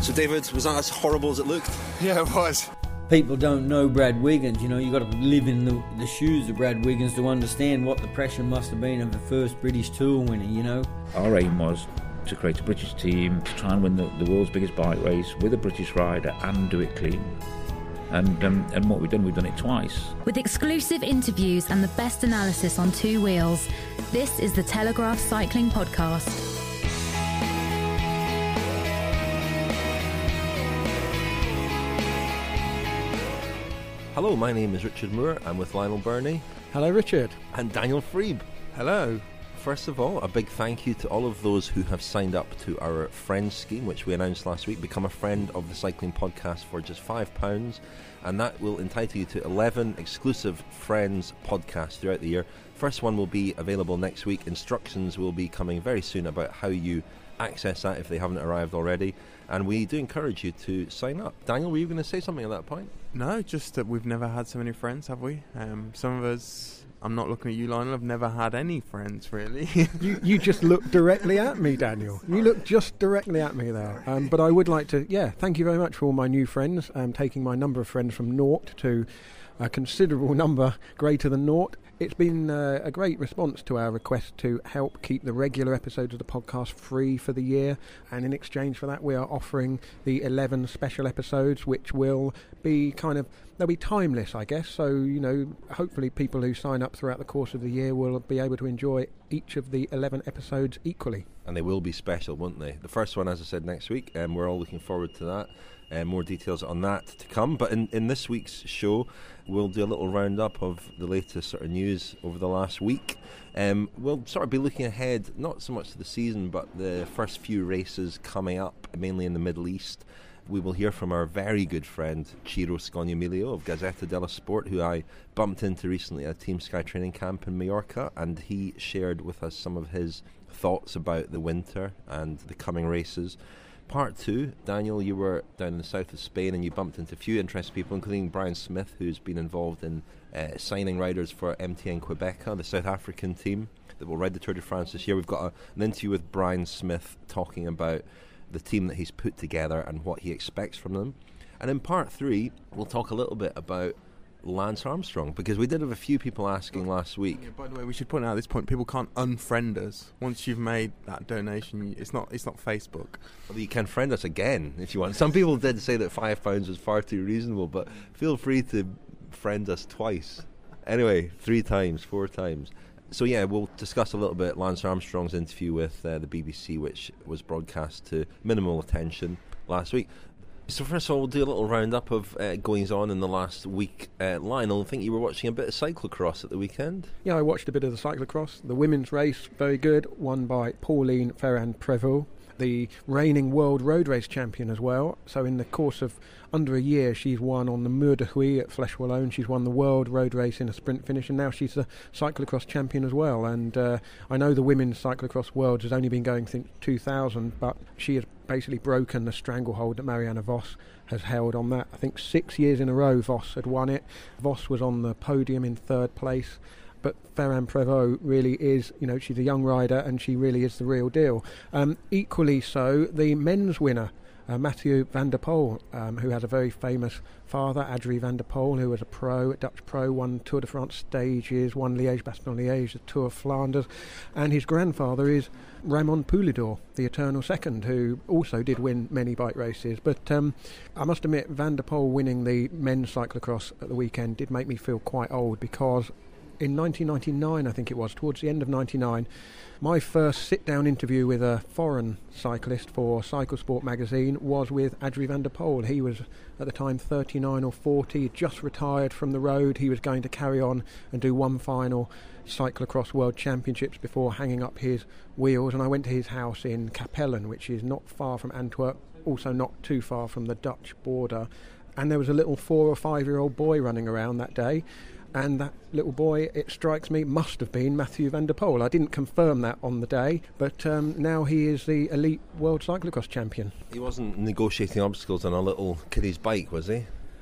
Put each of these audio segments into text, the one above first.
So David, was that as horrible as it looked? Yeah, it was. People don't know Brad Wiggins, you've got to live in the shoes of Brad Wiggins to understand what the pressure must have been of the first British Tour winner, Our aim was to create a British team, to try and win the world's biggest bike race with a British rider and do it clean. And what we've done it twice. With exclusive interviews and the best analysis on two wheels, this is the Telegraph Cycling Podcast. Hello, my name is Richard Moore. I'm with Lionel Birnie. Hello, Richard. And Daniel Freeb. Hello. First of all, a big thank you to all of those who have signed up to our Friends scheme, which we announced last week. Become a friend of the Cycling Podcast for just £5, and that will entitle you to 11 exclusive Friends podcasts throughout the year. First one will be available next week. Instructions will be coming very soon about how you access that if they haven't arrived already, and we do encourage you to sign up. Daniel, were you going to say something at that point? No, just that we've never had so many friends, have we? Some of us, I'm not looking at you, Lionel, have never had any friends, really. You just looked directly at me, Daniel. You looked just directly at me there. But I would like to, thank you very much for all my new friends, taking my number of friends from naught to a considerable number greater than naught. It's been a great response to our request to help keep the regular episodes of the podcast free for the year, and in exchange for that we are offering the 11 special episodes, which will be they'll be timeless, I guess, so hopefully people who sign up throughout the course of the year will be able to enjoy each of the 11 episodes equally. And they will be special, won't they? The first one, as I said, next week, and we're all looking forward to that. More details on that to come. But in this week's show, we'll do a little roundup of the latest sort of news over the last week. We'll sort of be looking ahead, not so much to the season, but the first few races coming up, mainly in the Middle East. We will hear from our very good friend Ciro Scognamiglio of Gazzetta dello Sport, who I bumped into recently at a Team Sky training camp in Mallorca, and he shared with us some of his thoughts about the winter and the coming races. Part 2, Daniel, you were down in the south of Spain and you bumped into a few interesting people, including Brian Smith, who's been involved in signing riders for MTN Quebeca, the South African team that will ride the Tour de France this year. We've got an interview with Brian Smith talking about the team that he's put together and what he expects from them. And in Part 3, we'll talk a little bit about Lance Armstrong, because we did have a few people asking last week. Yeah, by the way, we should point out at this point, people can't unfriend us once you've made that donation. It's not Facebook. Well, you can friend us again if you want. Some people did say that £5 was far too reasonable, but feel free to friend us twice. Anyway, 3 times, 4 times. So we'll discuss a little bit Lance Armstrong's interview with the BBC, which was broadcast to minimal attention last week. So first of all, we'll do a little roundup of goings on in the last week. Lionel, I think you were watching a bit of cyclocross at the weekend. Yeah, I watched a bit of the cyclocross. The women's race, very good, won by Pauline Ferrand-Prévot, the reigning world road race champion as well. So in the course of under a year, she's won on the Mur de Huy at Flèche Wallonne. She's won the world road race in a sprint finish, and now she's the cyclocross champion as well. And I know the women's cyclocross world has only been going since 2000, but she has basically broken the stranglehold that Marianne Vos has held on that. I think 6 years in a row Vos had won it. Vos was on the podium in 3rd place. But Ferrand-Prévot really is, she's a young rider and she really is the real deal. Equally so, the men's winner, Mathieu van der Poel, who has a very famous father, Adrie van der Poel, who was a Dutch pro, won Tour de France stages, won Liège-Bastogne-Liège, the Tour of Flanders, and his grandfather is Raymond Poulidor, the eternal second, who also did win many bike races. But I must admit, Van der Poel winning the men's cyclocross at the weekend did make me feel quite old, because in 1999, I think it was, towards the end of 99, my first sit-down interview with a foreign cyclist for Cycle Sport magazine was with Adrie van der Poel. He was, at the time, 39 or 40, just retired from the road. He was going to carry on and do one final cyclocross world championships before hanging up his wheels. And I went to his house in Capellen, which is not far from Antwerp, also not too far from the Dutch border. And there was a little 4 or 5 year old boy running around that day. And that little boy, it strikes me, must have been Mathieu van der Poel. I didn't confirm that on the day, but now he is the elite world cyclocross champion. He wasn't negotiating obstacles on a little kiddie's bike, was he?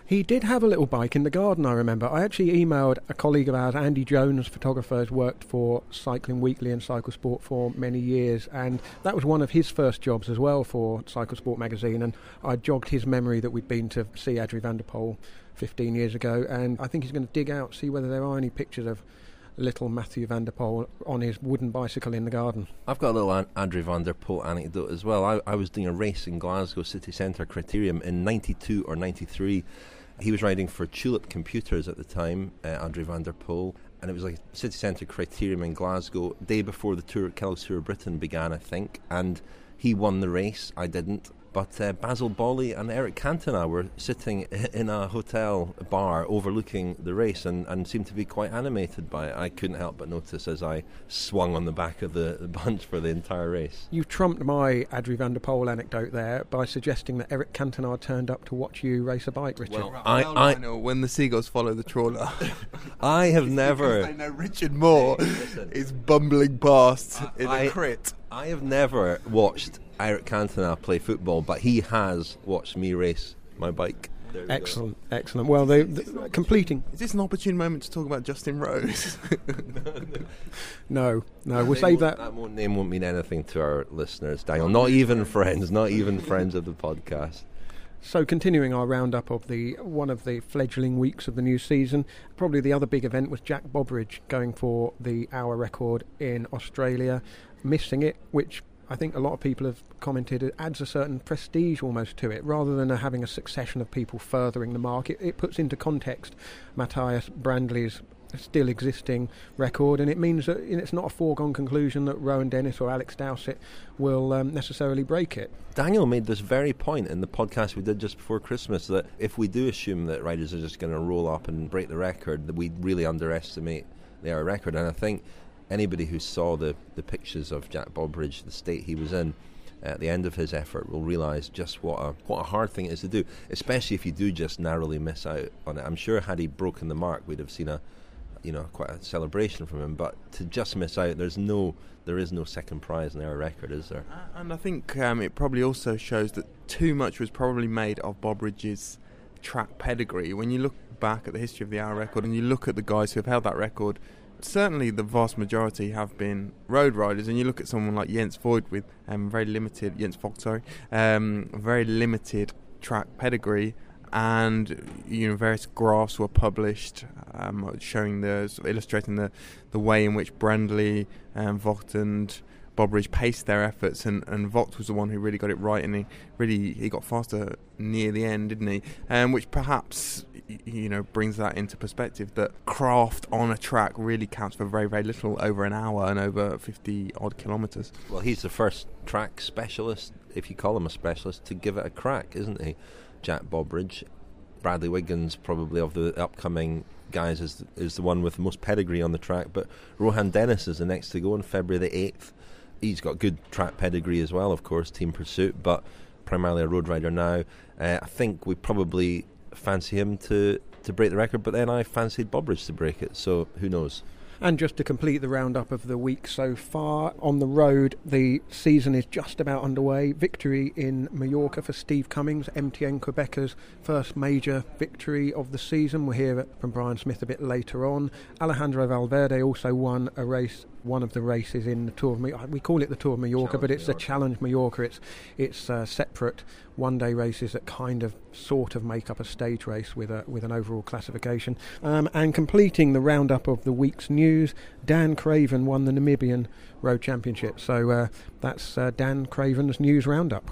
He did have a little bike in the garden, I remember. I actually emailed a colleague of ours, Andy Jones, photographer, who's worked for Cycling Weekly and Cycle Sport for many years, and that was one of his first jobs as well for Cycle Sport magazine, and I jogged his memory that we'd been to see Adrie van der Poel 15 years ago, and I think he's going to dig out, see whether there are any pictures of little Mathieu van der Poel on his wooden bicycle in the garden. I've got a little Adrie van der Poel anecdote as well. I was doing a race in Glasgow City Centre Criterium in 92 or 93. He was riding for Tulip Computers at the time, Adrie van der Poel, and it was like City Centre Criterium in Glasgow, day before the Kellogg's Tour of Britain began, I think, and he won the race. I didn't. But Basil Boli and Eric Cantona were sitting in a hotel bar overlooking the race and seemed to be quite animated by it. I couldn't help but notice as I swung on the back of the bunch for the entire race. You trumped my Adrie van der Poel anecdote there by suggesting that Eric Cantona turned up to watch you race a bike, Richard. Well, I know when the seagulls follow the trawler. I have never... They know Richard Moore is bumbling past in a crit. I have never watched Eric Cantona play football, but he has watched me race my bike. Excellent. Well, they completing. Is this an opportune moment to talk about Justin Rose? No, we'll save that. That name won't mean anything to our listeners, Daniel. Not even friends of the podcast. So continuing our roundup of one of the fledgling weeks of the new season, probably the other big event was Jack Bobridge going for the hour record in Australia, missing it, which I think a lot of people have commented it adds a certain prestige almost to it. Rather than having a succession of people furthering the mark, it puts into context Matthias Brandley's still existing record, and it means that it's not a foregone conclusion that Rowan Dennis or Alex Dowsett will necessarily break it. Daniel made this very point in the podcast we did just before Christmas, that if we do assume that riders are just going to roll up and break the record, that we really underestimate their record. And I think anybody who saw the pictures of Jack Bobridge, the state he was in at the end of his effort, will realise just what a hard thing it is to do, especially if you do just narrowly miss out on it. I'm sure had he broken the mark, we'd have seen quite a celebration from him. But to just miss out, there is no second prize in our record, is there? And I think it probably also shows that too much was probably made of Bobridge's track pedigree. When you look back at the history of the hour record and you look at the guys who have held that record, certainly the vast majority have been road riders, and you look at someone like Jens Voigt with very limited track pedigree, and various graphs were published showing illustrating the way in which Brandley, Vogt and Bobridge paced their efforts, and Vogt was the one who really got it right, and he got faster near the end, didn't he? Which perhaps brings that into perspective, that craft on a track really counts for very, very little over an hour and over 50 odd kilometres. Well, he's the first track specialist, if you call him a specialist, to give it a crack, isn't he? Jack Bobridge. Bradley Wiggins, probably of the upcoming guys, is the one with the most pedigree on the track, but Rohan Dennis is the next to go on February the 8th. He's got good track pedigree as well, of course, Team Pursuit, but primarily a road rider now. I think we probably fancy him to break the record, but then I fancied Bobridge to break it, so who knows. And just to complete the roundup of the week so far, on the road, the season is just about underway. Victory in Mallorca for Steve Cummings, MTN Quebecers' first major victory of the season. We'll hear from Brian Smith a bit later on. Alejandro Valverde also won one of the races in the Tour of Mallorca. We call it the Tour of Mallorca, but it's the Challenge Mallorca. It's separate one-day races that sort of make up a stage race with an overall classification. And completing the roundup of the week's news, Dan Craven won the Namibian Road Championship. So that's Dan Craven's news roundup.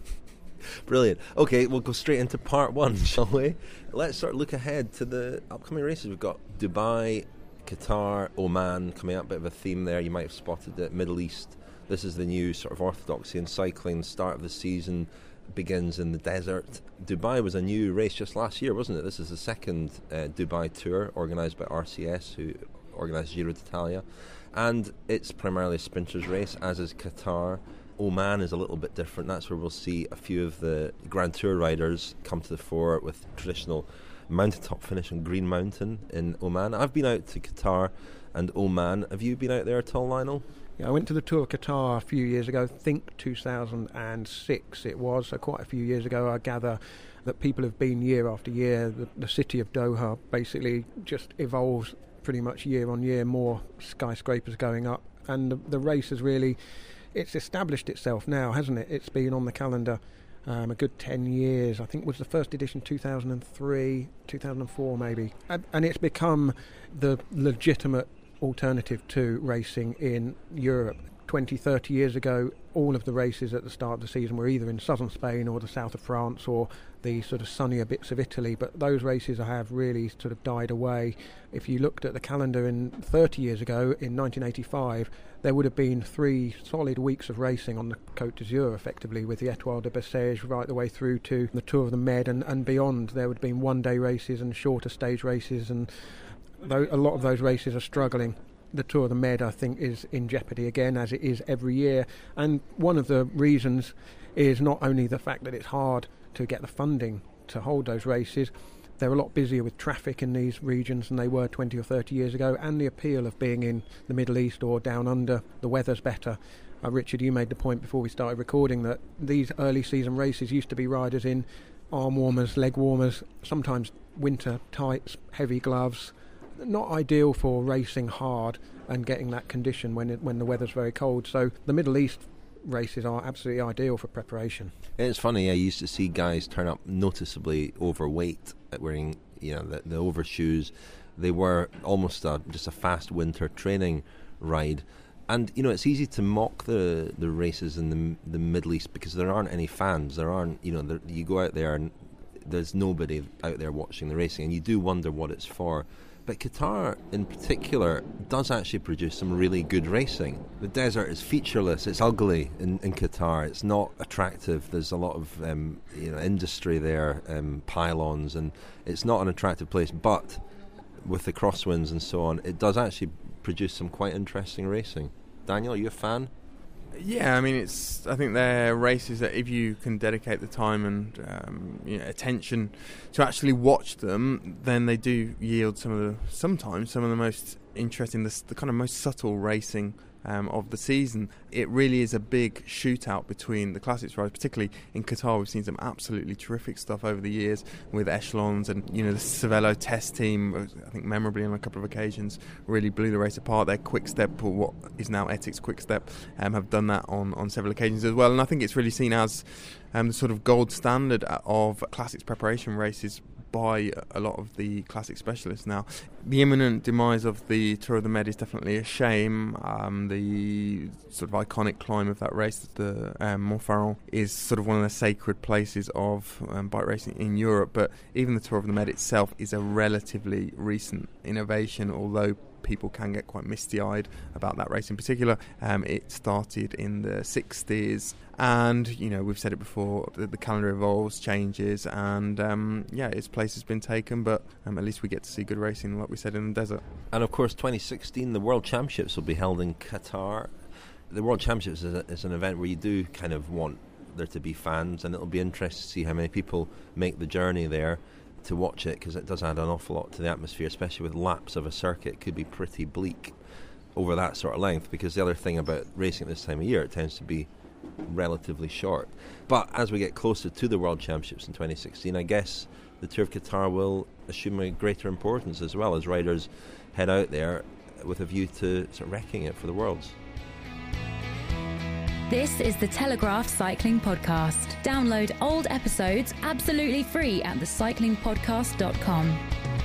Brilliant. Okay, we'll go straight into part one, shall we? Let's sort of look ahead to the upcoming races. We've got Dubai, Qatar, Oman coming up, bit of a theme there. You might have spotted it. Middle East. This is the new sort of orthodoxy in cycling. Start of the season begins in the desert. Dubai was a new race just last year, wasn't it? This is the second Dubai tour organised by RCS, who organised Giro d'Italia, and it's primarily a sprinters race, as is Qatar. Oman is a little bit different. That's where we'll see a few of the Grand Tour riders come to the fore with traditional mountaintop finish on Green Mountain in Oman. I've been out to Qatar and Oman. Have you been out there at all, Lionel? Yeah, I went to the Tour of Qatar a few years ago, I think 2006 it was, so quite a few years ago. I gather that people have been year after year. The city of Doha basically just evolves pretty much year on year, more skyscrapers going up, and the race has really, it's established itself now, hasn't it? It's been on the calendar a good 10 years. I think it was the first edition 2003, 2004 maybe, and it's become the legitimate alternative to racing in Europe. 20, 30 years ago, all of the races at the start of the season were either in southern Spain or the south of France or the sort of sunnier bits of Italy, but those races have really sort of died away. If you looked at the calendar in 30 years ago, in 1985, there would have been 3 solid weeks of racing on the Côte d'Azur, effectively, with the Étoile de Bessèges right the way through to the Tour of the Med and beyond. There would have been one-day races and shorter stage races, and a lot of those races are struggling. The Tour of the Med, I think, is in jeopardy again, as it is every year. And one of the reasons is not only the fact that it's hard to get the funding to hold those races, they're a lot busier with traffic in these regions than they were 20 or 30 years ago, and the appeal of being in the Middle East or down under, the weather's better. Richard, you made the point before we started recording that these early season races used to be riders in arm warmers, leg warmers, sometimes winter tights, heavy gloves. Not ideal for racing hard and getting that condition when the weather's very cold. So the Middle East races are absolutely ideal for preparation. It's funny, I used to see guys turn up noticeably overweight, wearing the overshoes. They were almost just a fast winter training ride. And it's easy to mock the races in the Middle East because there aren't any fans. There aren't, you go out there and there's nobody out there watching the racing, and you do wonder what it's for. But Qatar, in particular, does actually produce some really good racing. The desert is featureless. It's ugly in Qatar. It's not attractive. There's a lot of industry there, pylons, and it's not an attractive place. But with the crosswinds and so on, it does actually produce some quite interesting racing. Daniel, are you a fan? Yeah, I mean, I think they're races that if you can dedicate the time and attention to actually watch them, then they do yield sometimes some of the most interesting, the kind of most subtle racing of the season. It really is a big shootout between the classics riders, particularly in Qatar. We've seen some absolutely terrific stuff over the years with echelons, and the Cervelo test team, I think memorably on a couple of occasions, really blew the race apart. Their Quick Step, or what is now Ethics Quick Step, have done that on several occasions as well, and I think it's really seen as the sort of gold standard of classics preparation races by a lot of the classic specialists now. The imminent demise of the Tour of the Med is definitely a shame. The sort of iconic climb of that race, the Montferrand, is sort of one of the sacred places of bike racing in Europe, but even the Tour of the Med itself is a relatively recent innovation, although people can get quite misty-eyed about that race in particular. It started in the 60s, and we've said it before, the calendar evolves, changes, and its place has been taken, but at least we get to see good racing, like we said, in the desert. And of course 2016, the World Championships will be held in Qatar. The World Championships is an event where you do kind of want there to be fans, and it'll be interesting to see how many people make the journey there to watch it, because it does add an awful lot to the atmosphere, especially with laps of a circuit. It could be pretty bleak over that sort of length, because the other thing about racing at this time of year, it tends to be relatively short. But as we get closer to the World Championships in 2016, I guess the Tour of Qatar will assume a greater importance, as well as riders head out there with a view to sort of wrecking it for the Worlds. This is the Telegraph Cycling Podcast. Download old episodes absolutely free at thecyclingpodcast.com.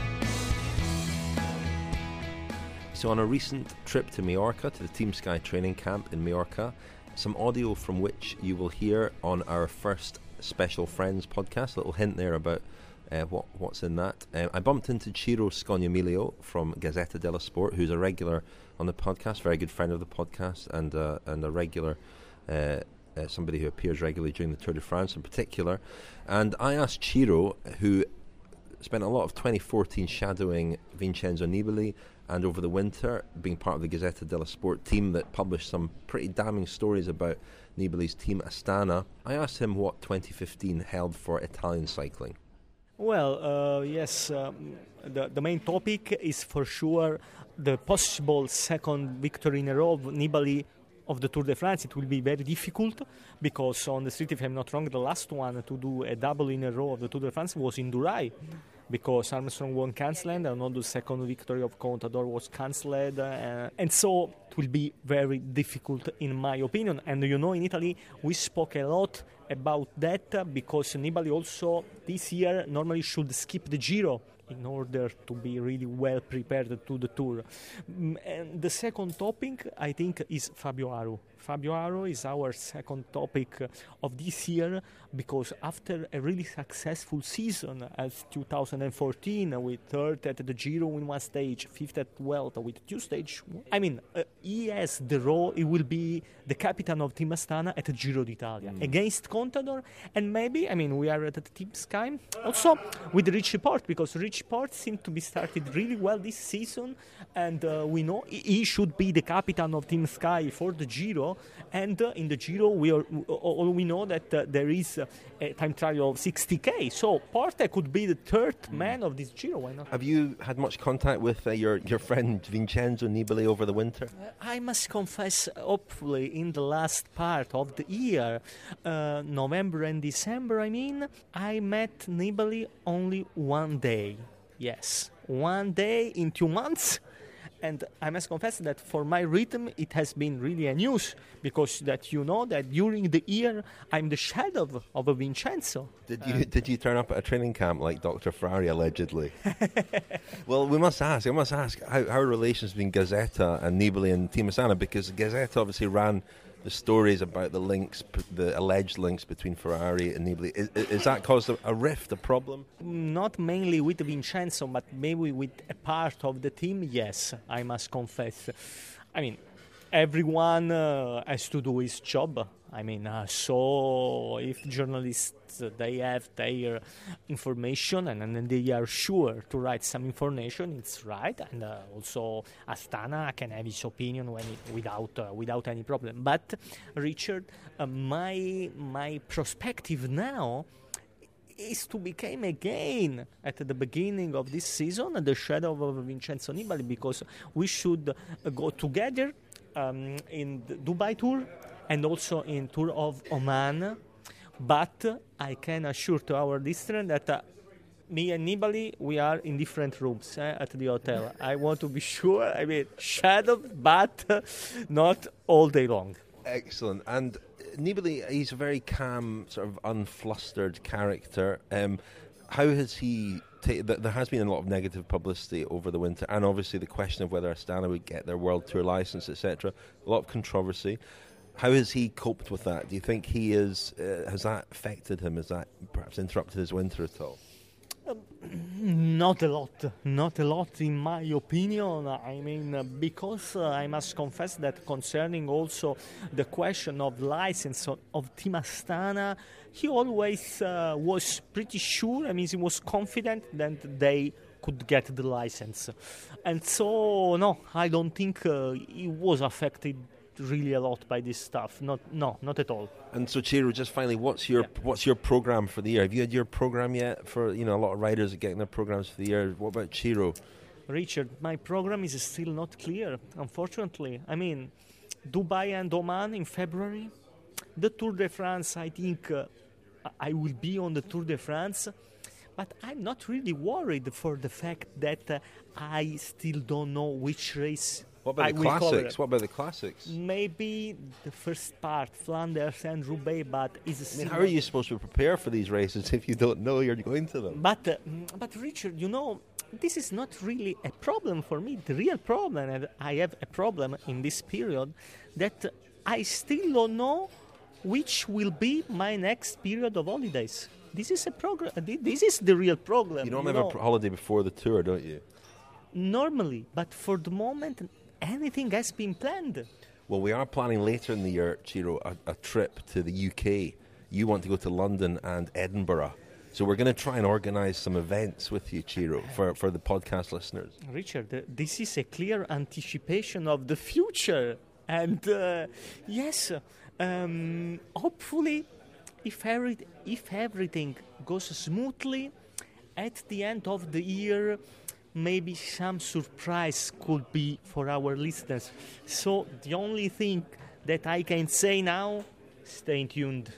So on a recent trip to Majorca, to the Team Sky training camp in Majorca, some audio from which you will hear on our first Special Friends podcast, a little hint there about what's in that. I bumped into Ciro Scognamiglio from Gazzetta dello Sport, who's a regular on the podcast, very good friend of the podcast, and a regular somebody who appears regularly during the Tour de France in particular. And I asked Ciro, who spent a lot of 2014 shadowing Vincenzo Nibali, and over the winter being part of the Gazzetta dello Sport team that published some pretty damning stories about Nibali's team Astana. I asked him what 2015 held for Italian cycling. Well, yes, the main topic is for sure the possible second victory in a row of Nibali of the Tour de France, it will be very difficult, because on the street, if I'm not wrong, the last one to do a double in a row of the Tour de France was in Durai, because Armstrong won cancelled, and on the second victory of Contador was cancelled, and so it will be very difficult in my opinion. And you know, in Italy we spoke a lot about that, because Nibali also this year normally should skip the Giro in order to be really well prepared to the Tour. And the second topic, I think, is Fabio Aru. Fabio Aru is our second topic of this year, because after a really successful season as 2014, with third at the Giro in one stage, fifth at Vuelta with two stages, I mean, he has the role, he will be the captain of Team Astana at the Giro d'Italia against Contador, and maybe, I mean, we are at the Team Sky also with Richie Porte, because Richie Porte seemed to be started really well this season, and we know he should be the captain of Team Sky for the Giro. And in the Giro, we know that there is a time trial of 60k. So Porte could be the third man of this Giro. Why not? Have you had much contact with your friend Vincenzo Nibali over the winter? I must confess, hopefully in the last part of the year, November and December, I met Nibali only one day. Yes, one day in 2 months. And I must confess that for my rhythm, it has been really a news, because that you know that during the year I'm the shadow of a Vincenzo. Did you turn up at a training camp like Dr. Ferrari allegedly? Well, I must ask how are relations between Gazzetta and Nibali and Team Astana, because Gazzetta obviously ran the stories about the alleged links between Ferrari and Nibali. Is that caused a rift, a problem? Not mainly with Vincenzo, but maybe with a part of the team, yes, I must confess. I mean, everyone has to do his job. I mean, so if journalists, they have their information and they are sure to write some information, it's right. And also Astana can have his opinion without any problem. But Richard, my perspective now is to become again at the beginning of this season the shadow of Vincenzo Nibali, because we should go together in the Dubai Tour and also in Tour of Oman. But I can assure to our listeners that me and Nibali, we are in different rooms at the hotel. I want to be sure, shadowed, but not all day long. Excellent. And Nibali, he's a very calm, sort of unflustered character. How has he... There has been a lot of negative publicity over the winter, and obviously the question of whether Astana would get their World Tour license, etc. A lot of controversy. How has he coped with that? Do you think he is? Has that affected him? Has that perhaps interrupted his winter at all? Not a lot in my opinion. Because I must confess that concerning also the question of license of Team Astana, he always was pretty sure. He was confident that they could get the license, and so no, I don't think he was affected really a lot by this stuff. Not at all. And so, Ciro, just finally, what's your program for the year? Have you had your program yet? For a lot of riders are getting their programs for the year. What about Ciro? Richard, my program is still not clear, unfortunately. Dubai and Oman in February. The Tour de France, I think I will be on the Tour de France, but I'm not really worried for the fact that I still don't know which race. What about the classics? What about the classics? Maybe the first part, Flanders and Roubaix, but how are you supposed to prepare for these races if you don't know you're going to them? But Richard, this is not really a problem for me. The real problem, and I have a problem in this period, that I still don't know which will be my next period of holidays. This is a problem. This is the real problem. You normally have a holiday before the tour, don't you? Normally, but for the moment, anything has been planned. Well, we are planning later in the year, Ciro, a trip to the UK. You want to go to London and Edinburgh. So we're going to try and organise some events with you, Ciro, for the podcast listeners. Richard, this is a clear anticipation of the future. And yes, hopefully, if everything goes smoothly, at the end of the year, maybe some surprise could be for our listeners. So the only thing that I can say now. Stay tuned.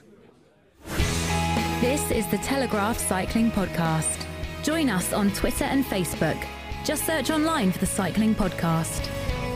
This is the Telegraph Cycling Podcast. Join us on Twitter and Facebook. Just search online for the Cycling Podcast.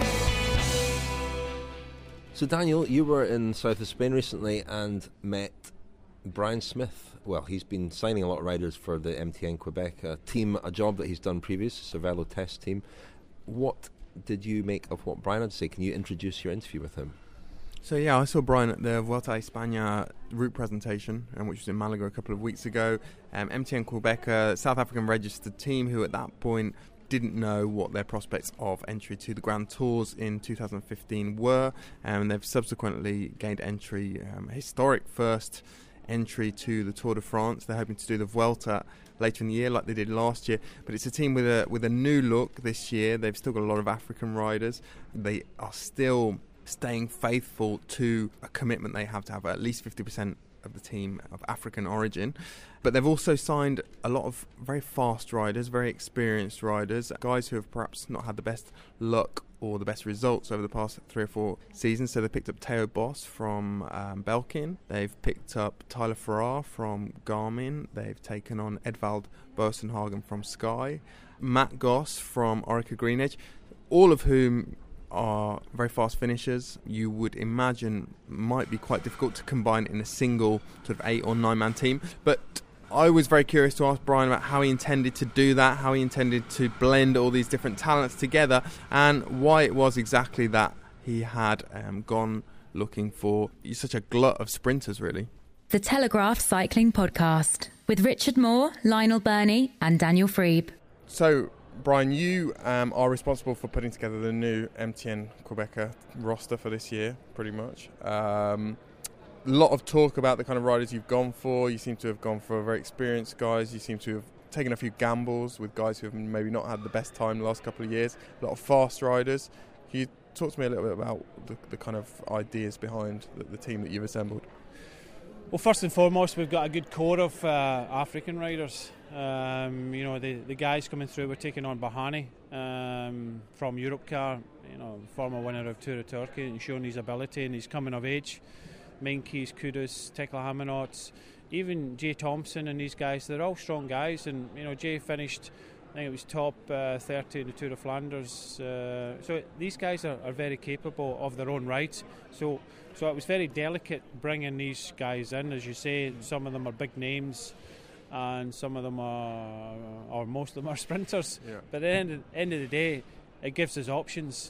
So Daniel, you were in south of Spain recently and met Brian Smith. Well, he's been signing a lot of riders for the MTN Quebec team, a job that he's done previous, Cervelo test team. What did you make of what Brian had to say? Can you introduce your interview with him? So yeah, I saw Brian at the Vuelta a España route presentation, which was in Malaga a couple of weeks ago. MTN Quebec, a South African registered team who at that point didn't know what their prospects of entry to the Grand Tours in 2015 were, and they've subsequently gained entry, historic first entry to the Tour de France. They're hoping to do the Vuelta later in the year like they did last year, but it's a team with a new look this year. They've still got a lot of African riders. They are still staying faithful to a commitment they have to have at least 50% of the team of African origin. But they've also signed a lot of very fast riders, very experienced riders, guys who have perhaps not had the best luck or the best results over the past 3 or 4 seasons. So they picked up Theo Bos from Belkin. They've picked up Tyler Farrar from Garmin. They've taken on Edvald Boasson-Hagen from Sky, Matt Goss from Orica Green Edge, all of whom are very fast finishers. You would imagine might be quite difficult to combine in a single sort of 8 or 9 man team. But I was very curious to ask Brian about how he intended to do that, how he intended to blend all these different talents together, and why it was exactly that he had gone looking for such a glut of sprinters, really. The Telegraph Cycling Podcast with Richard Moore, Lionel Burney and Daniel Freeb. So Brian, you are responsible for putting together the new MTN Quebec roster for this year, pretty much. A lot of talk about the kind of riders you've gone for. You seem to have gone for very experienced guys. You seem to have taken a few gambles with guys who have maybe not had the best time the last couple of years. A lot of fast riders. Can you talk to me a little bit about the kind of ideas behind the team that you've assembled? Well, first and foremost, we've got a good core of African riders. The guys coming through, we're taking on Bahani from Europcar, former winner of Tour of Turkey, and showing his ability and he's coming of age. Meintjes, Kudus, Tekla Hamanots, even Jay Thompson and these guys, they're all strong guys. And Jay finished, I think it was top 30 in the Tour of Flanders. So these guys are very capable of their own rides. So it was very delicate bringing these guys in. As you say, some of them are big names and some of them are, or most of them are sprinters. Yeah. But at the end of the day, it gives us options.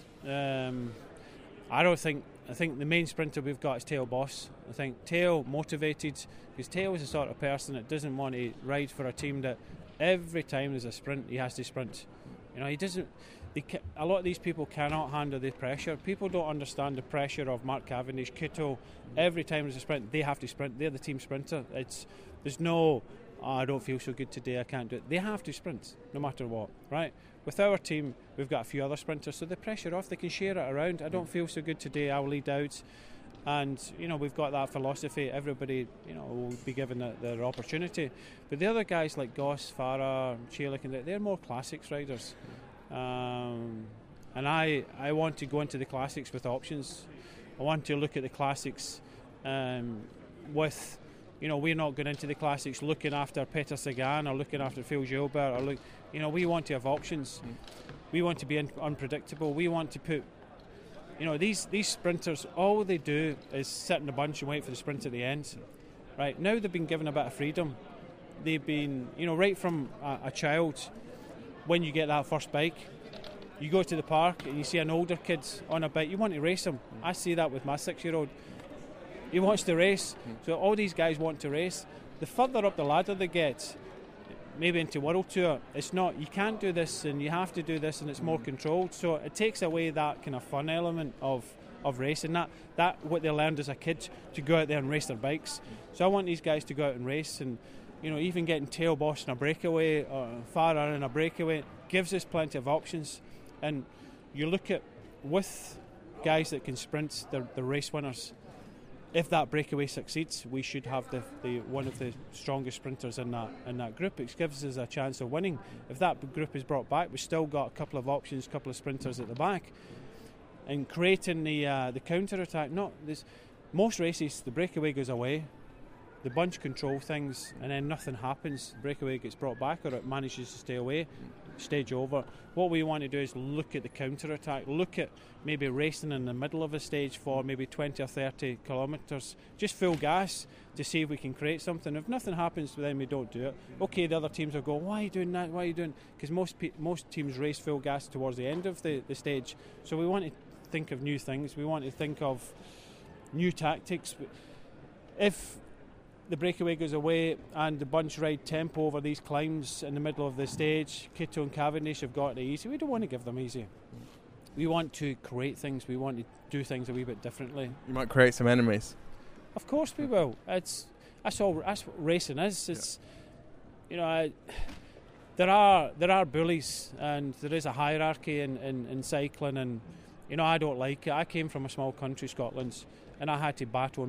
I think the main sprinter we've got is Theo Bos. I think Theo motivated, because Theo is the sort of person that doesn't want to ride for a team that every time there's a sprint he has to sprint. He doesn't. A lot of these people cannot handle the pressure. People don't understand the pressure of Mark Cavendish, Kittel. Every time there's a sprint, they have to sprint. They're the team sprinter. There's no, I don't feel so good today, I can't do it. They have to sprint, no matter what, right? With our team, we've got a few other sprinters, so the pressure off, they can share it around. I don't feel so good today, I'll lead out. And, we've got that philosophy. Everybody, will be given their opportunity. But the other guys like Goss, Farah, Chelik, they're more classics riders. And I want to go into the classics with options. I want to look at the classics with, we're not going into the classics looking after Peter Sagan or looking after Phil Gilbert. We want to have options. We want to be unpredictable. We want to put, these sprinters, all they do is sit in a bunch and wait for the sprint at the end. Right, now they've been given a bit of freedom. They've been, right from a child, when you get that first bike, you go to the park and you see an older kid on a bike, you want to race him. I see that with my 6-year-old. He wants to race. So all these guys want to race. The further up the ladder they get, maybe into World Tour, it's not, you can't do this and you have to do this and it's more controlled. So it takes away that kind of fun element of racing. That what they learned as a kid, to go out there and race their bikes. So I want these guys to go out and race, and even getting Theo Bos in a breakaway or Farah in a breakaway gives us plenty of options. And you look at, with guys that can sprint, the race winners, if that breakaway succeeds, we should have the one of the strongest sprinters in that group. It gives us a chance of winning. If that group is brought back, we've still got a couple of options, a couple of sprinters at the back. and creating the counter attack. Most races, the breakaway goes away, the bunch control things, and then nothing happens. The breakaway gets brought back, or it manages to stay away. Stage over. What we want to do is look at the counter attack, look at maybe racing in the middle of a stage for maybe 20 or 30 kilometres, just full gas to see if we can create something. If nothing happens, then we don't do it. Okay, the other teams will go, why are you doing that, why are you doing, because most teams race full gas towards the end of the stage. So we want to think of new things, we want to think of new tactics. If the breakaway goes away and the bunch ride tempo over these climbs in the middle of the stage, Kitto and Cavendish have got it easy. We don't want to give them easy. We want to create things. We want to do things a wee bit differently. You might create some enemies. Of course we will. That's what racing is. It's there are bullies, and there is a hierarchy in cycling, and I don't like it. I came from a small country, Scotland, and I had to battle,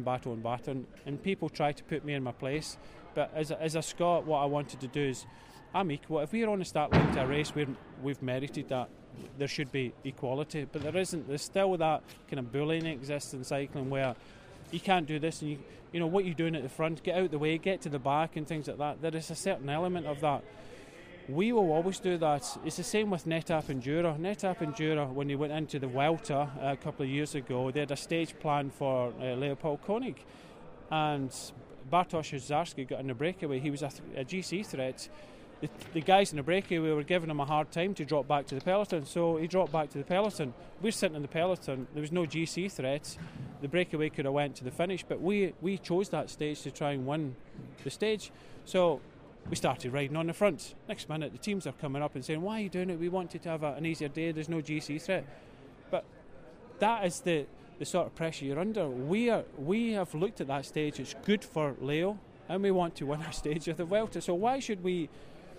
and people try to put me in my place. But as a Scot, what I wanted to do is, I'm equal. If we're on the start line to a race, we've merited that. There should be equality, but there isn't. There's still that kind of bullying exists in cycling, where you can't do this, and what you're doing at the front, get out the way, get to the back, and things like that. There is a certain element of that. We will always do that. It's the same with Netap Endura. Netap Endura, when they went into the Vuelta a couple of years ago, they had a stage plan for Leopold Koenig, and Bartosz Zarski got in the breakaway. He was a GC threat. The guys in the breakaway were giving him a hard time to drop back to the peloton, so he dropped back to the peloton. We're sitting in the peloton. There was no GC threat. The breakaway could have went to the finish, but we chose that stage to try and win the stage. So we started riding on the front. Next minute, the teams are coming up and saying, why are you doing it? We wanted to have an easier day. There's no GC threat. But that is the sort of pressure you're under. We have looked at that stage. It's good for Leo, and we want to win our stage of the Vuelta. So why should we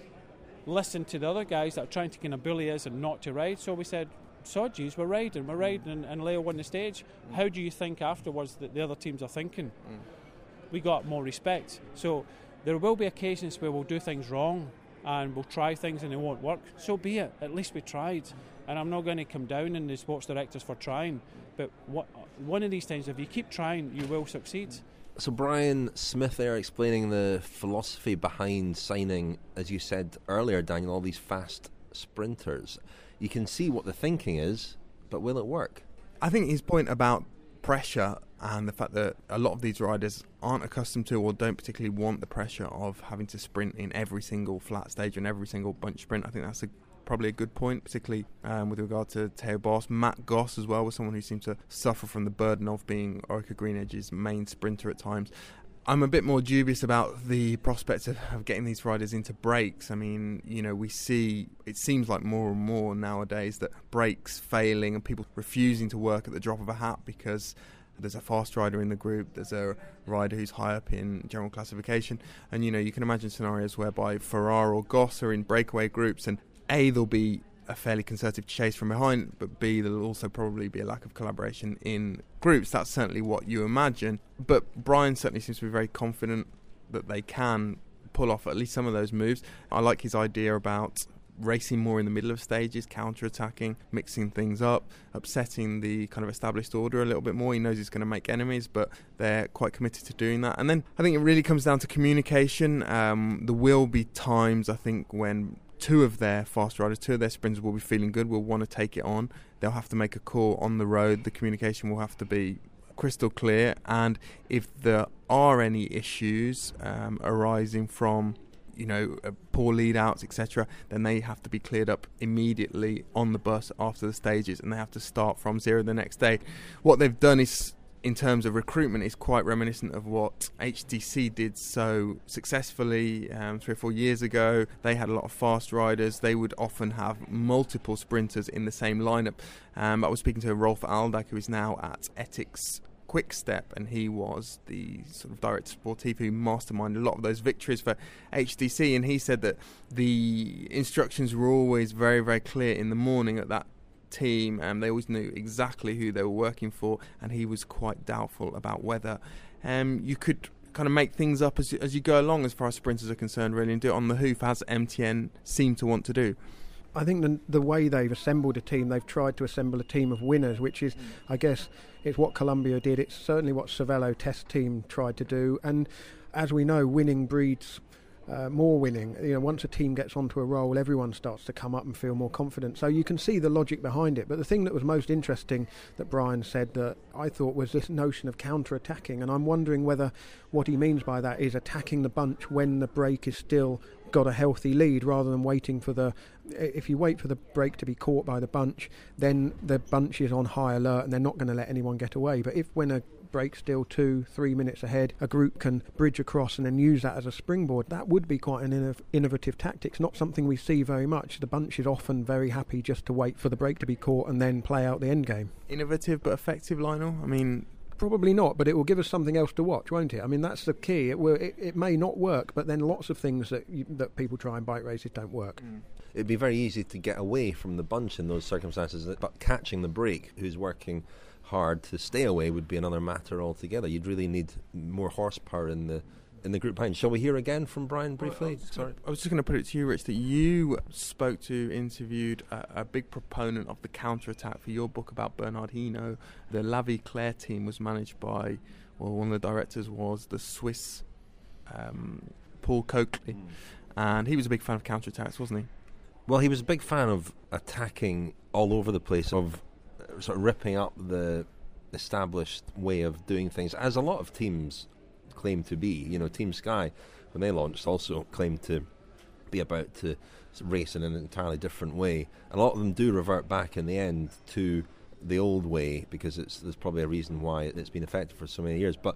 listen to the other guys that are trying to kind of bully us and not to ride? So we said, Sodgies, we're riding, and Leo won the stage. How do you think afterwards that the other teams are thinking? We got more respect. So there will be occasions where we'll do things wrong and we'll try things and it won't work. So be it. At least we tried. And I'm not going to come down on the sports directors for trying. But one of these times, if you keep trying, you will succeed. So Brian Smith there explaining the philosophy behind signing, as you said earlier, Daniel, all these fast sprinters. You can see what the thinking is, but will it work? I think his point about pressure and the fact that a lot of these riders aren't accustomed to or don't particularly want the pressure of having to sprint in every single flat stage and every single bunch sprint. I think that's probably a good point, particularly with regard to Theo Boss. Matt Goss as well was someone who seemed to suffer from the burden of being Orica Green Edge's main sprinter at times. I'm a bit more dubious about the prospects of getting these riders into breaks. I mean, it seems like more and more nowadays that breaks failing and people refusing to work at the drop of a hat because there's a fast rider in the group, there's a rider who's high up in general classification, and you can imagine scenarios whereby Farrar or Goss are in breakaway groups, and A, there'll be a fairly concerted chase from behind, but B, there'll also probably be a lack of collaboration in groups. That's certainly what you imagine, but Brian certainly seems to be very confident that they can pull off at least some of those moves. I like his idea about racing more in the middle of stages, counter-attacking, mixing things up, upsetting the kind of established order a little bit more. He knows he's going to make enemies, but they're quite committed to doing that. And then I think it really comes down to communication. There will be times, I think, when two of their fast riders, two of their sprinters will be feeling good, will want to take it on. They'll have to make a call on the road. The communication will have to be crystal clear. And if there are any issues arising from poor lead-outs, etc., then they have to be cleared up immediately on the bus after the stages, and they have to start from zero the next day. What they've done is, in terms of recruitment, is quite reminiscent of what HTC did so successfully 3 or 4 years ago. They had a lot of fast riders. They would often have multiple sprinters in the same lineup. I was speaking to Rolf Aldag, who is now at Ethics Quickstep, and he was the sort of director sportif who masterminded a lot of those victories for HTC, and he said that the instructions were always very, very clear in the morning at that team, and they always knew exactly who they were working for, and he was quite doubtful about whether you could kind of make things up as you go along as far as sprinters are concerned, really, and do it on the hoof, as MTN seem to want to do. I think the way they've assembled a team, they've tried to assemble a team of winners, which is, I guess, it's what Colombia did. It's certainly what Cervelo Test Team tried to do. And as we know, winning breeds more winning. Once a team gets onto a roll, everyone starts to come up and feel more confident. So you can see the logic behind it. But the thing that was most interesting that Brian said that I thought was this notion of counter-attacking. And I'm wondering whether what he means by that is attacking the bunch when the break is still got a healthy lead, rather than waiting for if you wait for the break to be caught by the bunch, then the bunch is on high alert and they're not going to let anyone get away. But if when a break still 2-3 minutes ahead, a group can bridge across and then use that as a springboard, that would be quite an innovative tactic. Not something we see very much. The bunch is often very happy just to wait for the break to be caught and then play out the end game. Innovative but effective, Lionel? I mean, probably not, but it will give us something else to watch, won't it? I mean, that's the key. It may not work, but then lots of things that people try in bike races don't work. It'd be very easy to get away from the bunch in those circumstances, but catching the break, who's working hard to stay away, would be another matter altogether. You'd really need more horsepower in the group behind. Shall we hear again from Brian briefly? Sorry, I was just going to put it to you, Rich, that you interviewed a big proponent of the counter-attack for your book about Bernard Hinault. The La Vie Claire team was managed by, one of the directors was the Swiss Paul Coakley, and he was a big fan of counter-attacks, wasn't he? Well, he was a big fan of attacking all over the place, of sort of ripping up the established way of doing things, as a lot of teams claim to be. Team Sky, when they launched, also claimed to be about to race in an entirely different way. A lot of them do revert back in the end to the old way, because there's probably a reason why it's been effective for so many years. But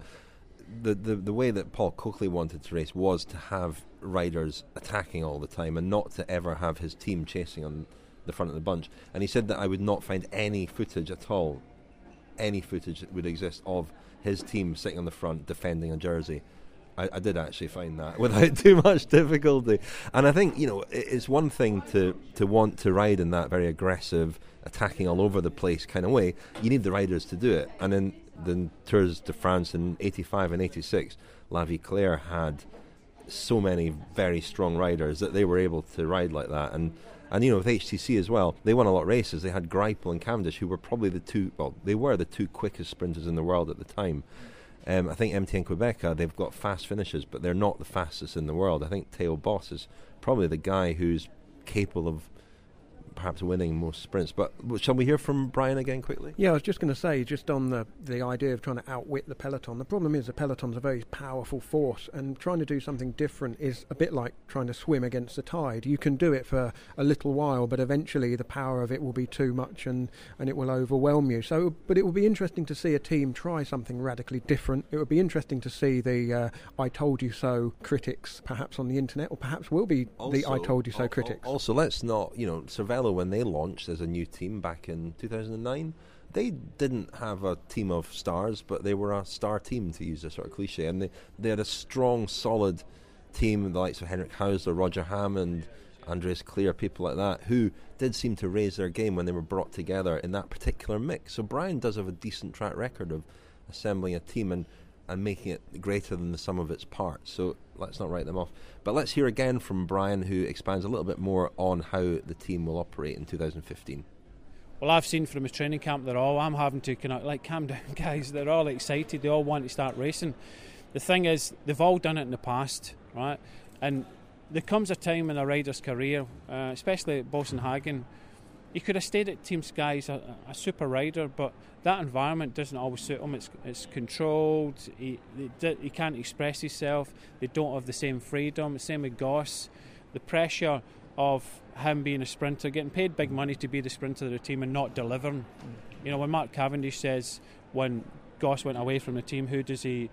the way that Paul Coakley wanted to race was to have riders attacking all the time and not to ever have his team chasing on the front of the bunch. And he said that I would not find any footage at all, any footage that would exist of his team sitting on the front defending a jersey. I did actually find that without too much difficulty. And I think, it's one thing to want to ride in that very aggressive, attacking all over the place kind of way. You need the riders to do it. And in the Tours de France in 85 and 86, La Vie Claire had so many very strong riders that they were able to ride like that. And with HTC as well, they won a lot of races. They had Greipel and Cavendish, who were probably the two quickest sprinters in the world at the time. I think MTN Quebec, they've got fast finishes, but they're not the fastest in the world. I think Theo Boss is probably the guy who's capable of perhaps winning most sprints. But shall we hear from Brian again quickly? Yeah, I was just going to say, just on the idea of trying to outwit the peloton, the problem is the peloton's a very powerful force, and trying to do something different is a bit like trying to swim against the tide. You can do it for a little while, but eventually the power of it will be too much and it will overwhelm you. But it will be interesting to see a team try something radically different. It would be interesting to see the I told you so critics perhaps on the internet, or perhaps will be the I told you so critics. Also, let's not, Cervelo, when they launched as a new team back in 2009, they didn't have a team of stars, but they were a star team, to use a sort of cliche, and they had a strong, solid team, the likes of Henrik Hausler, Roger Hammond, Andreas Clear, people like that, who did seem to raise their game when they were brought together in that particular mix. So Brian does have a decent track record of assembling a team and making it greater than the sum of its parts. So let's not write them off. But let's hear again from Brian, who expands a little bit more on how the team will operate in 2015. Well, I've seen from his training camp, I'm having to calm down, guys. They're all excited. They all want to start racing. The thing is, they've all done it in the past, right? And there comes a time in a rider's career, especially at Boasson Hagen, he could have stayed at Team Sky as a super rider, but that environment doesn't always suit him. It's controlled. He can't express himself. They don't have the same freedom. Same with Goss. The pressure of him being a sprinter, getting paid big money to be the sprinter of the team and not delivering. When Mark Cavendish says when Goss went away from the team, who does he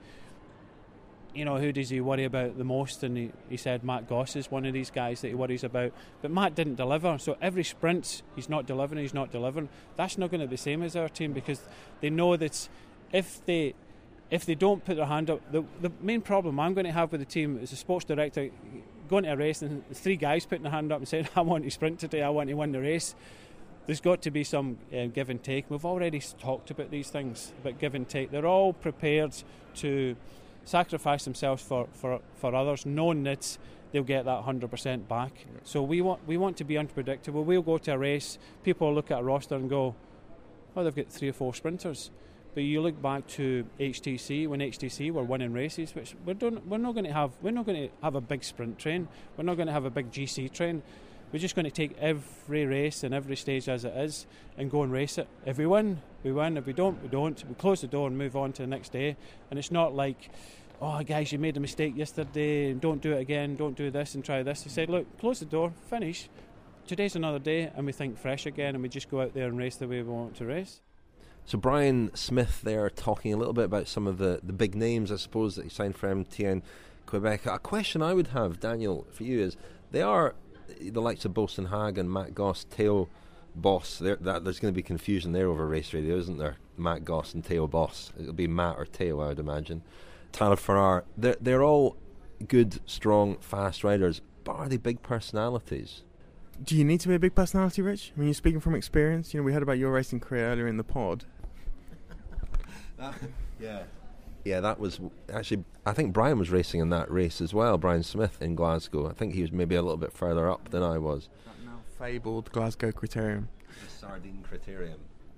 worry about the most? And he said Matt Goss is one of these guys that he worries about. But Matt didn't deliver, so every sprint he's not delivering. That's not going to be the same as our team, because they know that if they don't put their hand up, the main problem I'm going to have with the team is a sports director going to a race and three guys putting their hand up and saying, I want to sprint today, I want to win the race. There's got to be some give and take. We've already talked about these things, about give and take. They're all prepared to sacrifice themselves for others, knowing that they'll get that 100% back. So we want to be unpredictable. We'll go to a race, people will look at a roster and go, oh, they've got 3 or 4 sprinters. But you look back to HTC, when HTC were winning races, which we're not going to have a big sprint train. We're not going to have a big GC train. We're just going to take every race and every stage as it is and go and race it. If we win, we win. If we don't, we don't. We close the door and move on to the next day. And it's not like, oh, guys, you made a mistake yesterday and don't do it again, don't do this and try this. He said, look, close the door, finish. Today's another day, and we think fresh again, and we just go out there and race the way we want to race. So Brian Smith there talking a little bit about some of the big names, I suppose, that he signed for MTN Quebec. A question I would have, Daniel, for you is, they are the likes of Boasson Hagen, Matt Goss, Theo Boss. There's going to be confusion there over race radio, isn't there? Matt Goss and Theo Boss. It'll be Matt or Theo, I would imagine. Tyler Farrar. They're all good, strong, fast riders, but are they big personalities? Do you need to be a big personality, Rich? I mean, you're speaking from experience. You know, we heard about your racing career earlier in the pod. Yeah, that was actually, I think Brian was racing in that race as well, Brian Smith in Glasgow. I think he was maybe a little bit further up than I was. That now fabled Glasgow Criterium. The Sardine Criterium.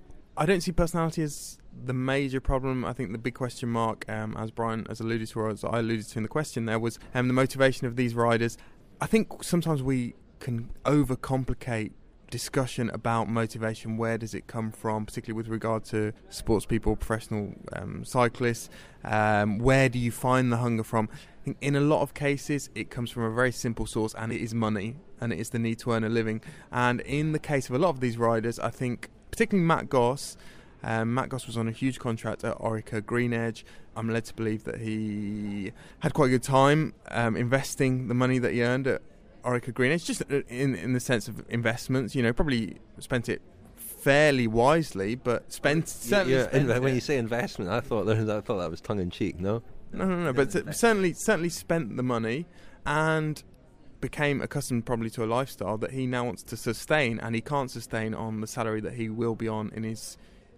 I don't see personality as the major problem. I think the big question mark, as Brian has alluded to, or as I alluded to in the question there, was the motivation of these riders. I think sometimes we can overcomplicate discussion about motivation. Where does it come from, particularly with regard to sports people, professional cyclists? Where do you find the hunger from? I think in a lot of cases it comes from a very simple source, and it is money, and it is the need to earn a living. And in the case of a lot of these riders, I think particularly Matt Goss was on a huge contract at Orica Green Edge. I'm led to believe that he had quite a good time investing the money that he earned at Orica Green Edge, just in the sense of investments. You know, probably spent it fairly wisely, but certainly spent it. When you say investment, I thought that was tongue in cheek. No, but certainly spent the money and became accustomed probably to a lifestyle that he now wants to sustain, and he can't sustain on the salary that he will be on in his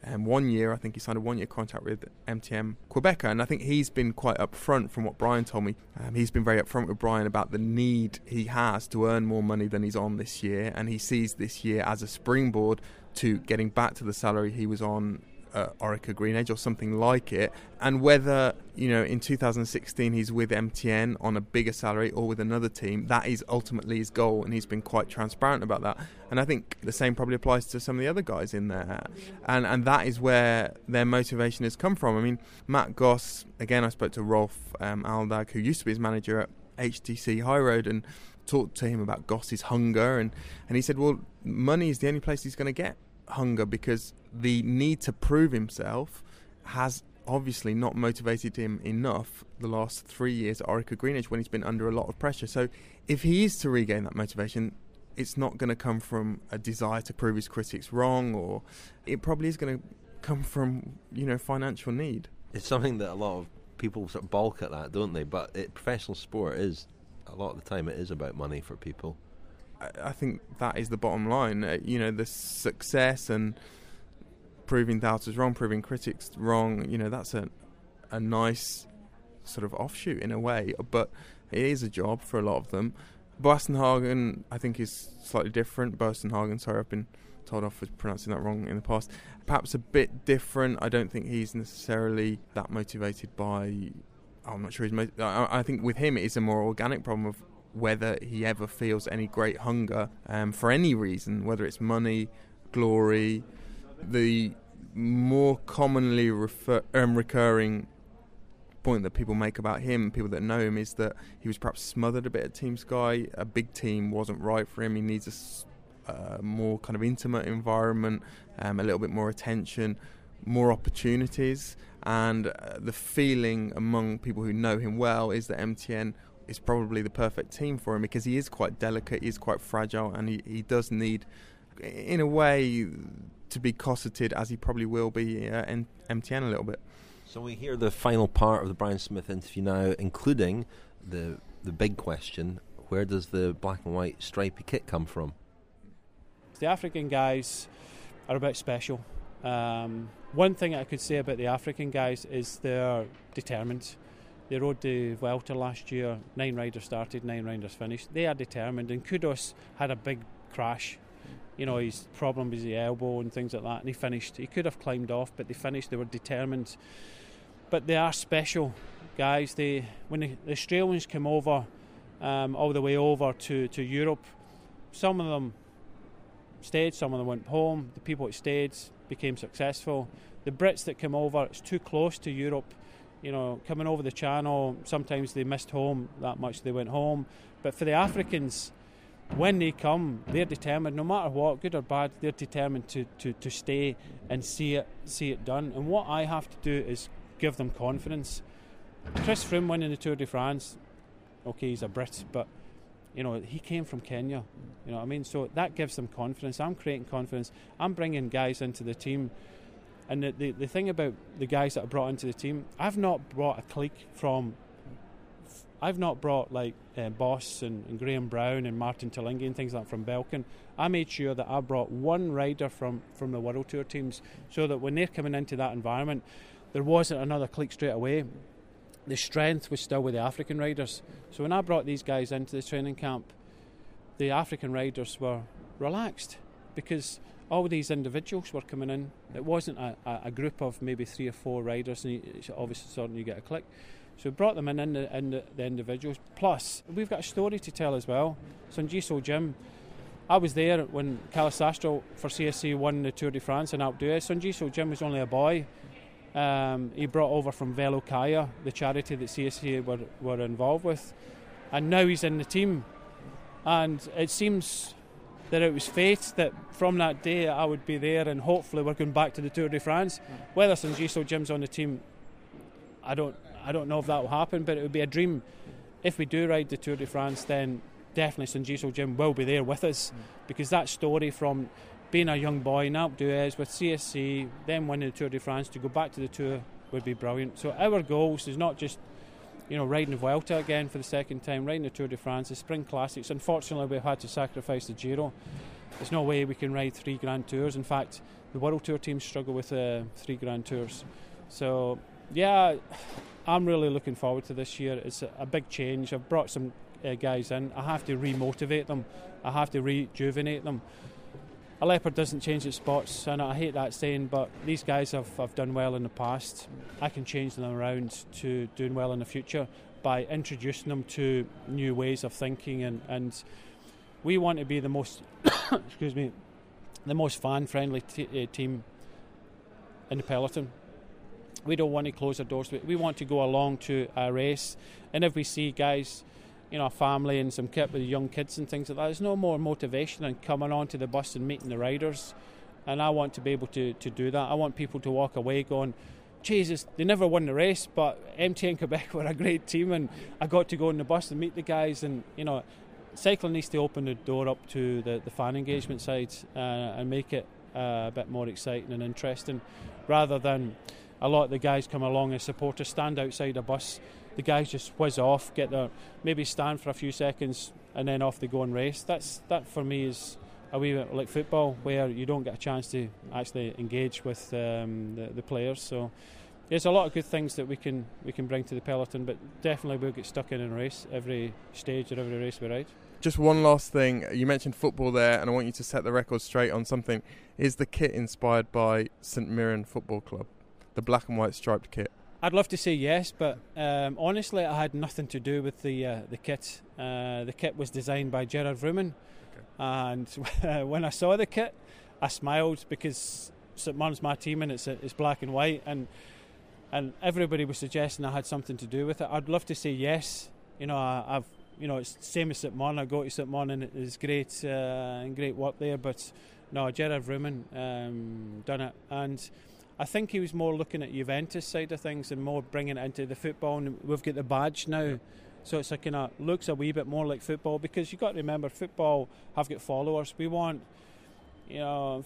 1 year. I think he signed a 1 year contract with MTN Quebec, and I think he's been quite upfront from what Brian told me. He's been very upfront with Brian about the need he has to earn more money than he's on this year, and he sees this year as a springboard to getting back to the salary he was on Orica Green Edge or something like it. And whether, you know, in 2016 he's with MTN on a bigger salary or with another team, that is ultimately his goal, and he's been quite transparent about that. And I think the same probably applies to some of the other guys in there, and that is where their motivation has come from. I mean, Matt Goss, again, I spoke to Rolf Aldag, who used to be his manager at HTC High Road, and talked to him about Goss's hunger, and he said, well, money is the only place he's going to get hunger, because the need to prove himself has obviously not motivated him enough the last 3 years at Orica Green Edge when he's been under a lot of pressure. So if he is to regain that motivation, it's not going to come from a desire to prove his critics wrong, or it probably is going to come from, you know, financial need. It's something that a lot of people sort of balk at that, don't they? But professional sport is, a lot of the time, it is about money for people. I think that is the bottom line. You know, the success and proving doubters wrong, proving critics wrong, you know, that's a nice sort of offshoot in a way, but it is a job for a lot of them. Boasson Hagen, I think, is slightly different. Boasson Hagen, sorry, I've been told off for pronouncing that wrong in the past. Perhaps a bit different. I don't think he's necessarily that motivated by... I'm not sure he's... I think with him it is a more organic problem of whether he ever feels any great hunger for any reason, whether it's money, glory. The more commonly recurring point that people make about him, people that know him, is that he was perhaps smothered a bit at Team Sky. A big team wasn't right for him. He needs a more kind of intimate environment, a little bit more attention, more opportunities. And the feeling among people who know him well is that MTN is probably the perfect team for him, because he is quite delicate, he is quite fragile, and he does need, in a way, to be cosseted, as he probably will be in MTN a little bit. So we hear the final part of the Brian Smith interview now, including the big question: where does the black and white stripy kit come from? The African guys are a bit special. One thing I could say about the African guys is they're determined. They rode the Vuelta last year. 9 riders started, 9 riders finished. They are determined, and Kudos had a big crash. You know, his problem was the elbow and things like that, and he finished. He could have climbed off, but they finished. They were determined. But they are special guys. When the Australians came over, all the way over to Europe, some of them stayed, some of them went home. The people that stayed became successful. The Brits that came over, it's too close to Europe. You know, coming over the channel, sometimes they missed home that much, they went home. But for the Africans, when they come, they're determined, no matter what, good or bad, they're determined to stay and see it done. And what I have to do is give them confidence. Chris Froome winning the Tour de France, okay, he's a Brit, but you know, he came from Kenya, you know what I mean? So that gives them confidence. I'm creating confidence. I'm bringing guys into the team. And the thing about the guys that I brought into the team, I've not brought a clique from... I've not brought like Boss and Graham Brown and Martin Talingi and things like that from Belkin. I made sure that I brought one rider from the World Tour teams, so that when they're coming into that environment, there wasn't another clique straight away. The strength was still with the African riders. So when I brought these guys into the training camp, the African riders were relaxed, because all these individuals were coming in. It wasn't a group of maybe 3 or 4 riders, and obviously suddenly you get a clique. So we brought them in the individuals. Plus, we've got a story to tell as well. Sanjiso Jim, I was there when Carlos Sastro for CSC won the Tour de France in Alpe d'Huez. Sanjiso Jim was only a boy. He brought over from Velo Kaya, the charity that CSC were involved with. And now he's in the team. And it seems that it was fate that from that day I would be there, and hopefully we're going back to the Tour de France. Whether Sanjiso Jim's on the team, I don't know if that will happen, but it would be a dream. If we do ride the Tour de France, then definitely Sanjiso Jim will be there with us, because that story from being a young boy in Alpe d'Huez with CSC, then winning the Tour de France, to go back to the Tour would be brilliant. So our goals is not just, you know, riding the Vuelta again for the second time, riding the Tour de France, the Spring Classics. Unfortunately, we've had to sacrifice the Giro. There's no way we can ride 3 Grand Tours. In fact, the World Tour teams struggle with 3 Grand Tours. So, yeah, I'm really looking forward to this year. It's a big change. I've brought some guys in. I have to re-motivate them. I have to rejuvenate them. A leopard doesn't change its spots, and I hate that saying, but these guys have done well in the past. I can change them around to doing well in the future by introducing them to new ways of thinking, and we want to be the most the most fan-friendly team in the peloton. We don't want to close our doors to it. We want to go along to a race, and if we see guys, you know, a family and some kit with young kids and things like that, there's no more motivation than coming onto the bus and meeting the riders. And I want to be able to do that. I want people to walk away going, Jesus, they never won the race, but MTN Quebec were a great team, and I got to go on the bus and meet the guys. And, you know, cycling needs to open the door up to the fan engagement side and make it a bit more exciting and interesting, rather than a lot of the guys come along as supporters, stand outside a bus. The guys just whiz off, get there, maybe stand for a few seconds, and then off they go and race. That for me is a wee bit like football, where you don't get a chance to actually engage with the players. So there's a lot of good things that we can bring to the peloton, but definitely we'll get stuck in a race every stage or every race we ride. Just one last thing. You mentioned football there, and I want you to set the record straight on something. Is the kit inspired by St Mirren Football Club, the black and white striped kit? I'd love to say yes, but honestly, I had nothing to do with the kit. The kit was designed by Gerard Vroomen, and when I saw the kit, I smiled, because St Mirren's my team and it's black and white, and everybody was suggesting I had something to do with it. I'd love to say yes. You know, it's the same as St Mirren. I go to St Mirren and it's great and great work there, but no, Gerard Vroomen done it, and I think he was more looking at Juventus side of things and more bringing it into the football. And we've got the badge now, so it's kind of looks a wee bit more like football, because you've got to remember, football have got followers. We want, you know,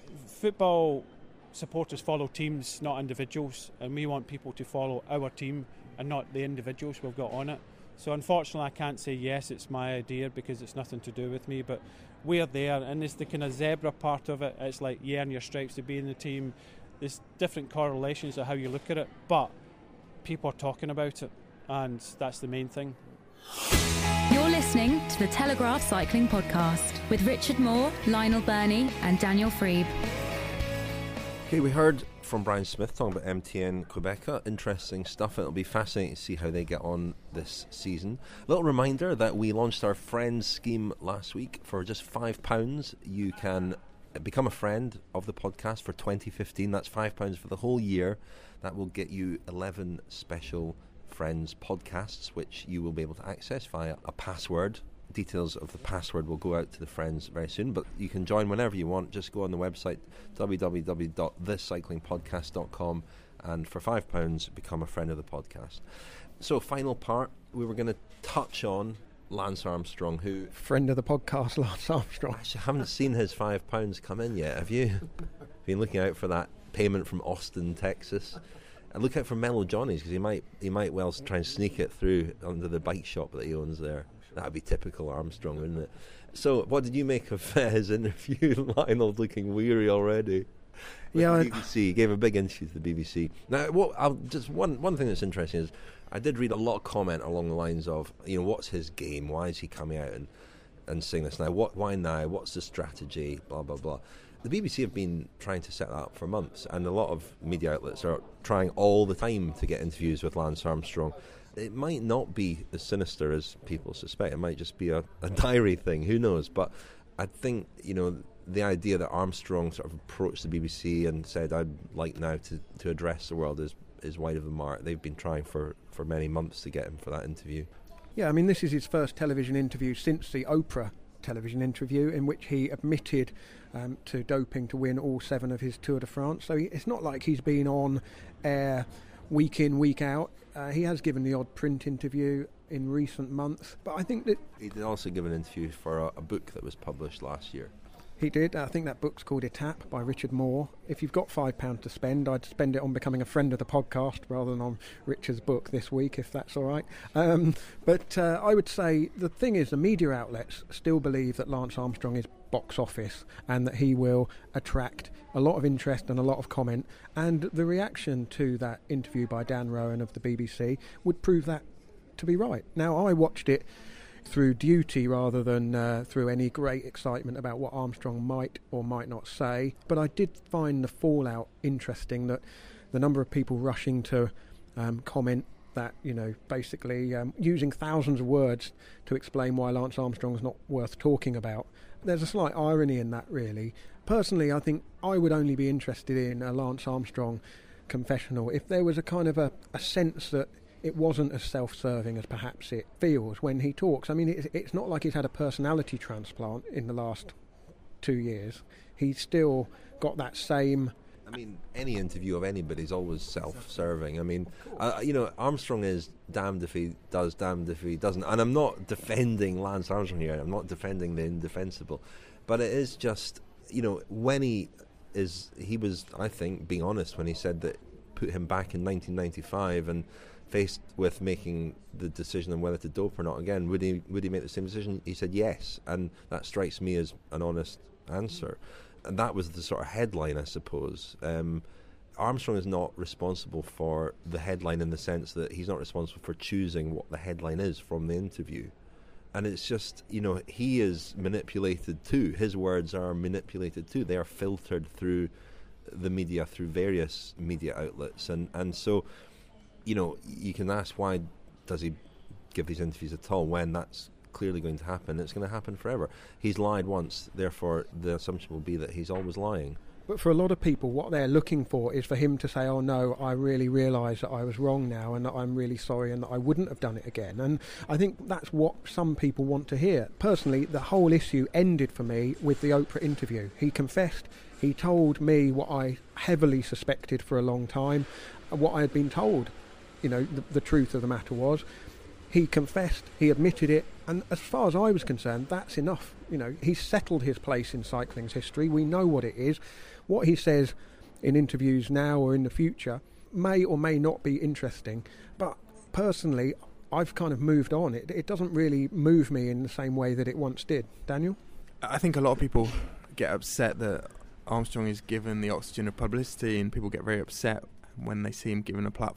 football supporters follow teams, not individuals, and we want people to follow our team and not the individuals we've got on it. So unfortunately I can't say yes, it's my idea, because it's nothing to do with me, but we're there, and there's the kind of zebra part of it. It's like you earn your stripes to be in the team. There's different correlations of how you look at it, but people are talking about it. and that's the main thing. You're listening to the Telegraph Cycling Podcast with Richard Moore, Lionel Burney and Daniel Freeb. Okay, we heard from Brian Smith talking about MTN Quebeca. Interesting stuff. It'll be fascinating to see how they get on this season. A little reminder that we launched our Friends scheme last week. For just £5, you can become a friend of the podcast for 2015. That's £5 for the whole year. That will get you 11 special Friends podcasts, which you will be able to access via a password. Details of the password will go out to the friends very soon, but you can join whenever you want. Just go on the website www.thecyclingpodcast.com and for £5 become a friend of the podcast. So final part, we were going to touch on Lance Armstrong, who... Friend of the podcast, Lance Armstrong. Actually, I haven't seen his £5 come in yet, have you? Been looking out for that payment from Austin, Texas. And look out for Mellow Johnny's, because he might well try and sneak it through under the bike shop that he owns there. That would be typical Armstrong, wouldn't it? So, what did you make of his interview? Lionel looking weary already. Yeah, the BBC. He gave a big interview to the BBC. Now, one thing that's interesting is I did read a lot of comment along the lines of, what's his game? Why is he coming out and saying this now? Why now? What's the strategy? Blah blah blah. The BBC have been trying to set that up for months, and a lot of media outlets are trying all the time to get interviews with Lance Armstrong. It might not be as sinister as people suspect. It might just be a diary thing. Who knows? But I think, the idea that Armstrong sort of approached the BBC and said, I'd like now to address the world is wide of the mark. They've been trying for many months to get him for that interview. Yeah, I mean, this is his first television interview since the Oprah television interview in which he admitted to doping to win all 7 of his Tour de France. So it's not like he's been on air week in, week out. He has given the odd print interview in recent months, but I think that... He did also give an interview for a book that was published last year. He did. I think that book's called Etape by Richard Moore. If you've got £5 to spend, I'd spend it on becoming a friend of the podcast rather than on Richard's book this week, if that's all right. But I would say the thing is, the media outlets still believe that Lance Armstrong is box office and that he will attract a lot of interest and a lot of comment. And the reaction to that interview by Dan Rowan of the BBC would prove that to be right. Now, I watched it through duty rather than through any great excitement about what Armstrong might or might not say, but I did find the fallout interesting, that the number of people rushing to comment that, basically using thousands of words to explain why Lance Armstrong's not worth talking about. There's a slight irony in that, really. Personally, I think I would only be interested in a Lance Armstrong confessional if there was a kind of a sense that it wasn't as self-serving as perhaps it feels when he talks. I mean, it's not like he's had a personality transplant in the last 2 years. He's still got that same... I mean, any interview of anybody's always self-serving. I mean, Armstrong is damned if he does, damned if he doesn't. And I'm not defending Lance Armstrong here. I'm not defending the indefensible. But it is just, when he was, I think, being honest when he said that put him back in 1995 and faced with making the decision on whether to dope or not again, would he make the same decision? He said yes, and that strikes me as an honest answer. And that was the sort of headline, I suppose. Armstrong is not responsible for the headline in the sense that he's not responsible for choosing what the headline is from the interview. And it's just, he is manipulated too. His words are manipulated too. They are filtered through the media, through various media outlets. And so, you can ask, why does he give these interviews at all when that's clearly going to happen? It's going to happen forever. He's lied once, therefore the assumption will be that he's always lying. But for a lot of people, what they're looking for is for him to say, oh no, I really realise that I was wrong now and that I'm really sorry and that I wouldn't have done it again. And I think that's what some people want to hear. Personally, the whole issue ended for me with the Oprah interview. He confessed, he told me what I heavily suspected for a long time, what I had been told. The truth of the matter was, he confessed, he admitted it, and as far as I was concerned, that's enough. He's settled his place in cycling's history. We know what it is. What he says in interviews now or in the future may or may not be interesting, but personally, I've kind of moved on. It doesn't really move me in the same way that it once did. Daniel? I think a lot of people get upset that Armstrong is given the oxygen of publicity, and people get very upset when they see him given a platform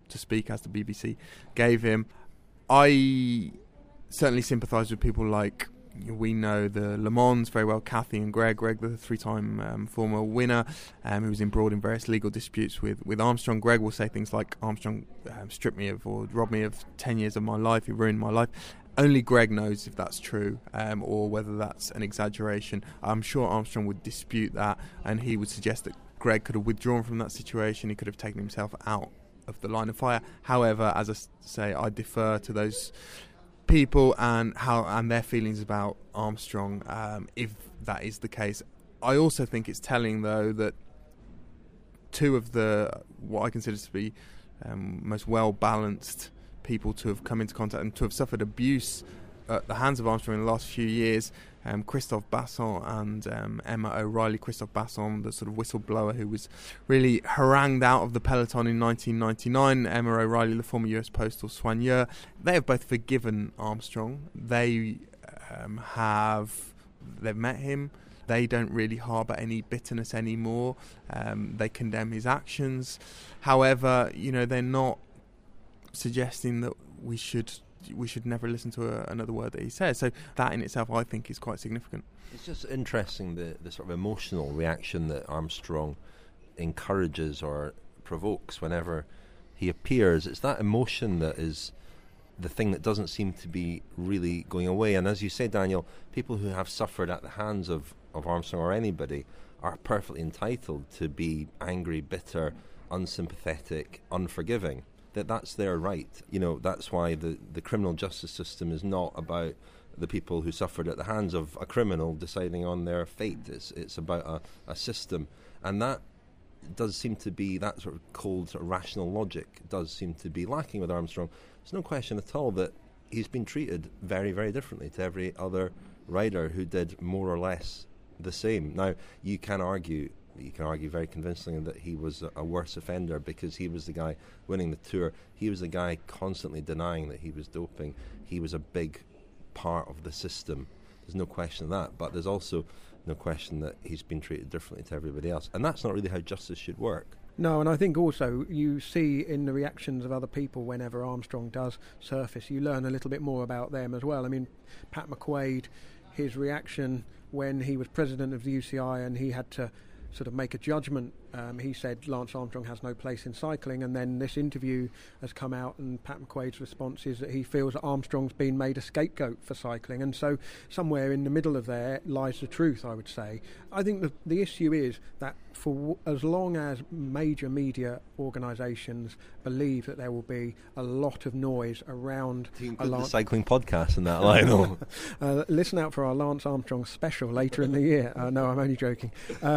to speak, as the BBC gave him. I certainly sympathise with people like, we know the Le Mans very well, Kathy and Greg, the three-time former winner, who was embroiled in various legal disputes with Armstrong. Greg will say things like, Armstrong stripped me of or robbed me of 10 years of my life, he ruined my life. Only Greg knows if that's true or whether that's an exaggeration. I'm sure Armstrong would dispute that, and he would suggest that Greg could have withdrawn from that situation, he could have taken himself out of the line of fire. However, as I say, I defer to those people and their feelings about Armstrong, if that is the case. I also think it's telling, though, that two of the what I consider to be most well-balanced people to have come into contact and to have suffered abuse at the hands of Armstrong in the last few years, Christophe Basson and Emma O'Reilly. Christophe Basson, the sort of whistleblower who was really harangued out of the peloton in 1999. Emma O'Reilly, the former US postal soigneur. They have both forgiven Armstrong. They've met him. They don't really harbour any bitterness anymore. They condemn his actions. However, they're not suggesting that we should never listen to another word that he says. So that in itself, I think, is quite significant. It's just interesting, the sort of emotional reaction that Armstrong encourages or provokes whenever he appears. It's that emotion that is the thing that doesn't seem to be really going away. And as you say, Daniel, people who have suffered at the hands of Armstrong or anybody are perfectly entitled to be angry, bitter, unsympathetic, unforgiving. That's their right. That's why the criminal justice system is not about the people who suffered at the hands of a criminal deciding on their fate. It's about a system. And that does seem to be, that sort of cold, sort of rational logic does seem to be lacking with Armstrong. There's no question at all that he's been treated very, very differently to every other rider who did more or less the same. Now, you can argue very convincingly that he was a worse offender because he was the guy winning the Tour. He was the guy constantly denying that he was doping. He was a big part of the system. There's no question of that. But there's also no question that he's been treated differently to everybody else. And that's not really how justice should work. No, and I think also you see in the reactions of other people whenever Armstrong does surface, you learn a little bit more about them as well. I mean, Pat McQuaid, his reaction when he was president of the UCI and he had to sort of make a judgment. He said Lance Armstrong has no place in cycling, and then this interview has come out and Pat McQuaid's response is that he feels that Armstrong's been made a scapegoat for cycling, and so somewhere in the middle of there lies the truth, I would say. I think the issue is that for as long as major media organisations believe that there will be a lot of noise around the cycling podcast in that, Lionel. Listen out for our Lance Armstrong special later in the year. No, I'm only joking.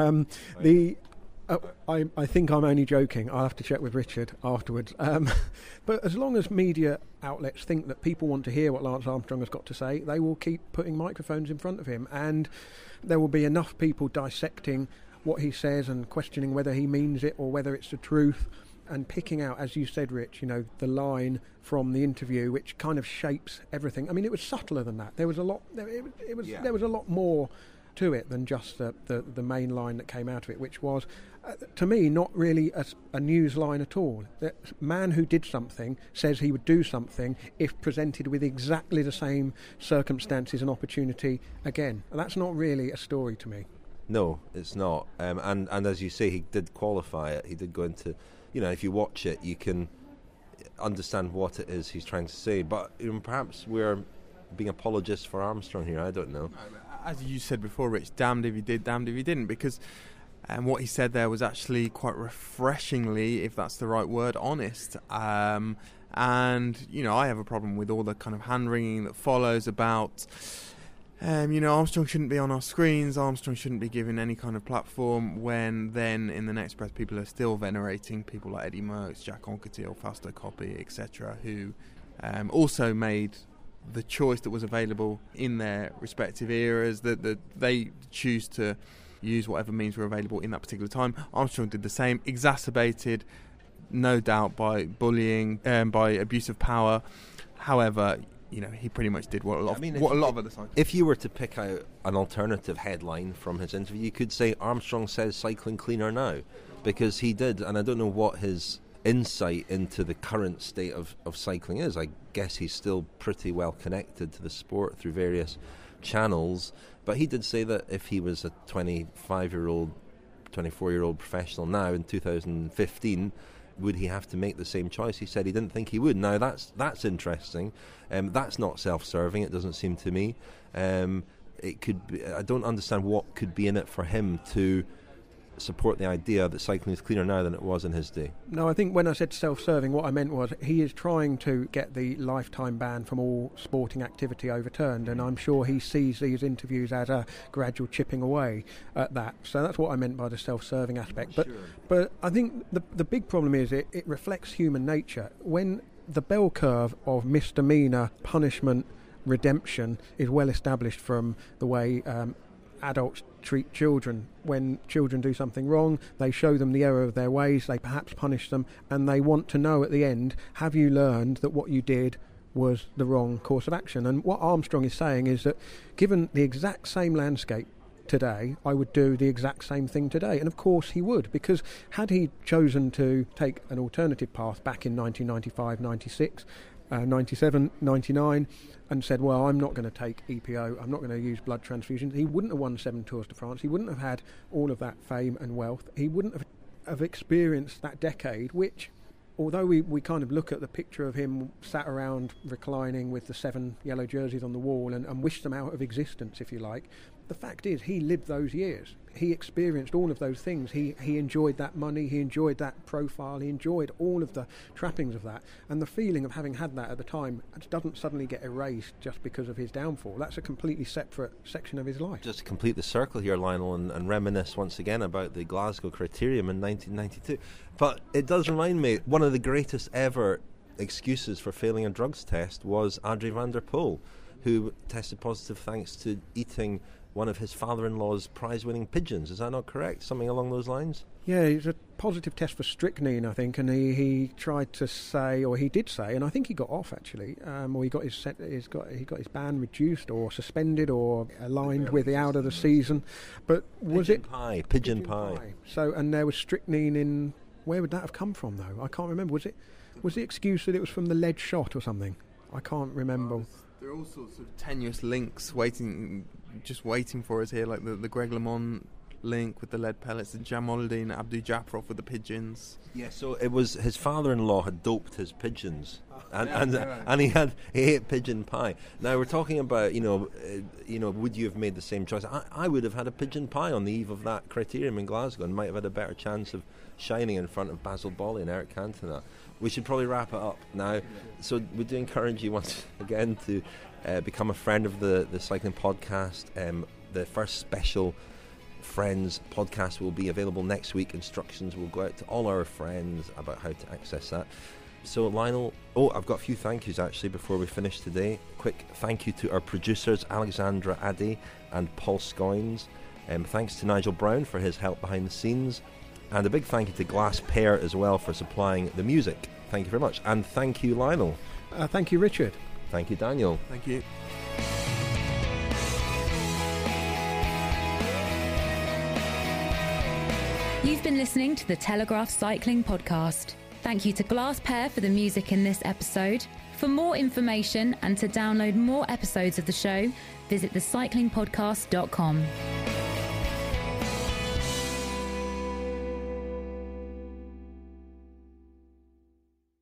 I think I'm only joking. I'll have to check with Richard afterwards. But as long as media outlets think that people want to hear what Lance Armstrong has got to say, they will keep putting microphones in front of him, and there will be enough people dissecting what he says and questioning whether he means it or whether it's the truth, and picking out, as you said, Rich, the line from the interview which kind of shapes everything. I mean, it was subtler than that. There was a lot. There was a lot more to it than just the main line that came out of it, which was, to me, not really a news line at all. The man who did something says he would do something if presented with exactly the same circumstances and opportunity again. And that's not really a story to me. No, it's not. And as you say, he did qualify it. He did go into, if you watch it, you can understand what it is he's trying to say. But perhaps we're being apologists for Armstrong here. I don't know. As you said before, Rich, damned if he did, damned if he didn't, because what he said there was actually quite refreshingly, if that's the right word, honest. And, I have a problem with all the kind of hand-wringing that follows about, Armstrong shouldn't be on our screens, Armstrong shouldn't be given any kind of platform, when then in the next breath people are still venerating people like Eddie Merckx, Jack Anquetil, Fausto Coppi, etc., who also made the choice that was available in their respective eras, that they choose to use whatever means were available in that particular time. Armstrong did the same, exacerbated, no doubt, by bullying, by abuse of power. However, he pretty much did what a lot of other cyclists. If you were to pick out an alternative headline from his interview, you could say Armstrong says cycling cleaner now, because he did, and I don't know what his insight into the current state of cycling is. I guess he's still pretty well connected to the sport through various channels, but he did say that if he was a 25-year-old, 24-year-old professional now in 2015, would he have to make the same choice? He said he didn't think he would. Now that's interesting. That's not self-serving, it doesn't seem to me. It could be, I don't understand what could be in it for him to support the idea that cycling is cleaner now than it was in his day. No, I think when I said self-serving, what I meant was he is trying to get the lifetime ban from all sporting activity overturned, and I'm sure he sees these interviews as a gradual chipping away at that. So that's what I meant by the self-serving aspect. But I think the big problem is it reflects human nature. When the bell curve of misdemeanour punishment redemption is well established from the way adults treat children. When children do something wrong, they show them the error of their ways, they perhaps punish them, and they want to know at the end, have you learned that what you did was the wrong course of action? And what Armstrong is saying is that given the exact same landscape today, I would do the exact same thing today. And of course he would, because had he chosen to take an alternative path back in 1995, 96, 97, 99, and said, well, I'm not going to take EPO, I'm not going to use blood transfusions, he wouldn't have won 7 Tours de France, he wouldn't have had all of that fame and wealth, he wouldn't have experienced that decade, which, although we kind of look at the picture of him sat around reclining with the 7 yellow jerseys on the wall and wish them out of existence, if you like, the fact is he lived those years. He experienced all of those things. He enjoyed that money, he enjoyed that profile, he enjoyed all of the trappings of that. And the feeling of having had that at the time doesn't suddenly get erased just because of his downfall. That's a completely separate section of his life. Just to complete the circle here, Lionel, and reminisce once again about the Glasgow Criterium in 1992. But it does remind me, one of the greatest ever excuses for failing a drugs test was Adrie van der Poel, who tested positive thanks to eating one of his father-in-law's prize-winning pigeons. Is that not correct? Something along those lines? Yeah, it's a positive test for strychnine, I think, and he tried to say, or he did say, and I think he got off actually, or he got his ban reduced or suspended or aligned with the out of the season. But was pigeon pie? So, and there was strychnine in. Where would that have come from, though? I can't remember. Was the excuse that it was from the lead shot or something? I can't remember. There are all sorts of tenuous links waiting for us here, like the Greg LeMond link with the lead pellets, and Jamaldine Abdu Japarov with the pigeons. Yeah, so it was his father-in-law had doped his pigeons, and he ate pigeon pie. Now we're talking about would you have made the same choice? I would have had a pigeon pie on the eve of that Criterium in Glasgow, and might have had a better chance of shining in front of Basil Boli and Eric Cantona. We should probably wrap it up now. So we do encourage you once again to become a friend of the Cycling Podcast. The first special Friends podcast will be available next week. Instructions will go out to all our friends about how to access that. So Lionel, I've got a few thank yous actually before we finish today. Quick thank you to our producers Alexandra Addy and Paul Scoynes. Thanks to Nigel Brown for his help behind the scenes. And a big thank you to Glass Pear as well for supplying the music. Thank you very much. And thank you, Lionel. Thank you, Richard. Thank you, Daniel. Thank you. You've been listening to the Telegraph Cycling Podcast. Thank you to Glass Pear for the music in this episode. For more information and to download more episodes of the show, visit thecyclingpodcast.com.